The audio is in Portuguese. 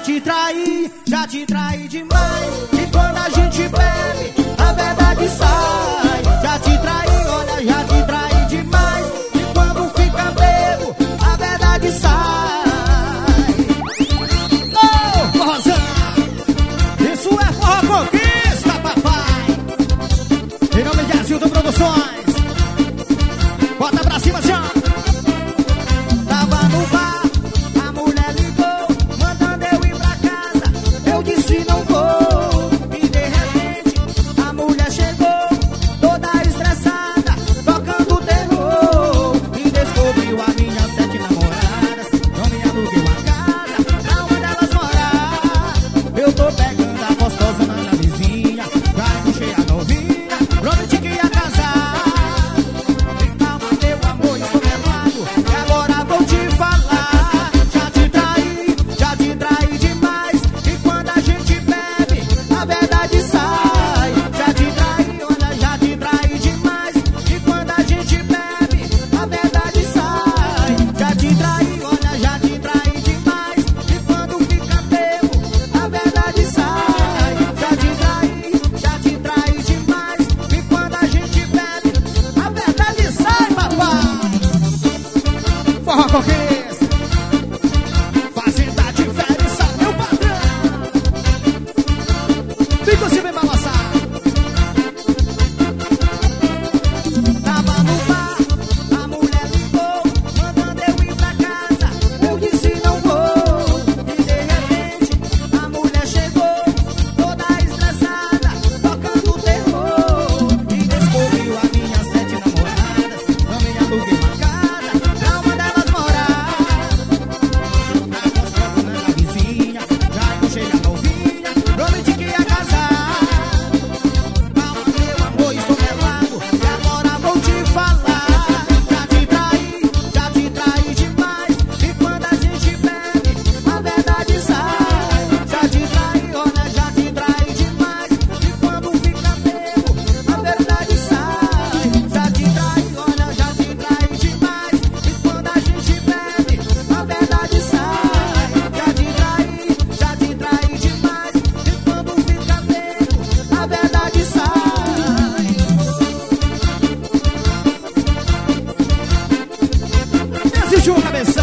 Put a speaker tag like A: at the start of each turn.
A: já te traí demais. E quando a gente bebe, a verdade sai. Já te traí, olha, já te traí demais. E quando fica bebo, a verdade sai. Oh, forrozão, isso é forró conquista, papai. Em nome de Azilton Produções, bota pra cima, senhor. Tava no bar, a mulher ligou, mandando eu ir pra casa. Eu disse não vou. E de repente a mulher chegou, toda estressada, tocando terror. E descobriu a minha 7 namoradas. Não me aluguei uma casa pra uma delas morar. Eu tô pegando a gostosa na vizinha, já puxei a novinha, prometi que ia casar. Calma, meu amor, estou nervado, e agora vou te falar. Já te traí demais. E quando a gente bebe, a verdade sai. Já te traí, olha, já te traí demais. E quando a gente bebe, a verdade sai. Já te traí, olha, já te traí demais. E quando fica bebo, a verdade sai. Já te traí demais. E quando a gente bebe, a verdade sai, papai. Forró conquista, fazenda diferença, meu patrão. Fica assim bem balançado. Tava no bar, a mulher ligou, mandando eu ir pra casa. Eu disse não vou. E de repente a mulher chegou, toda estressada, tocando terror. E descobriu a minha 7 namoradas. Não me aluguei uma casa pra uma delas morar. A gostosa na vizinha, já puxei a novinha, prometi que ia casar. Calma, meu amor, estou nervado, e agora vou te falar. Já te traí demais. E quando a gente bebe, a verdade sai. Já te traí, olha, já te traí demais. E quando fica bebo, a verdade sai. Já te traí, olha, já te traí demais. E quando a gente bebe, a verdade sai. Já te traí demais. E quando fica bebo, a verdade sai. Esse Ju, cabeção.